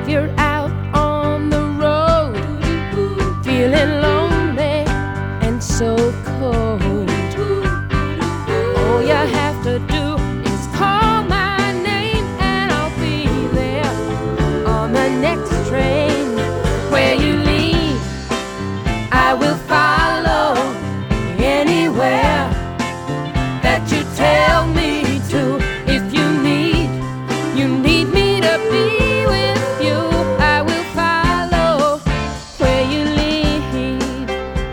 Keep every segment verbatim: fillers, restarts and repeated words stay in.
you're out on the road, feeling lonely and so cold, all you have to do is call my name and I'll be there on the next train. Where you lead, I will follow anywhere that you tell me to. If you need, you need me to be with you, I will follow where you lead.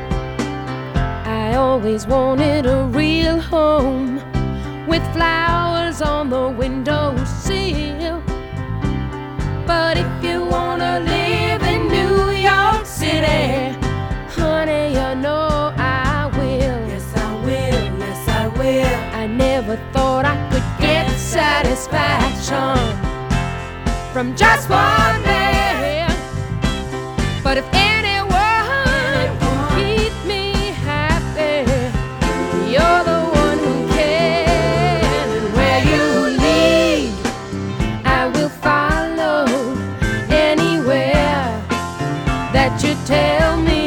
I always wanted a real home with flowers on the windowsill, but if you wanna live in New York City, honey, you know I will. Yes, I will, yes, I will. I never thought I could get satisfaction from just one man, but if anyone can keep me happy, you're the one who can. And where you lead, I will follow anywhere that you tell me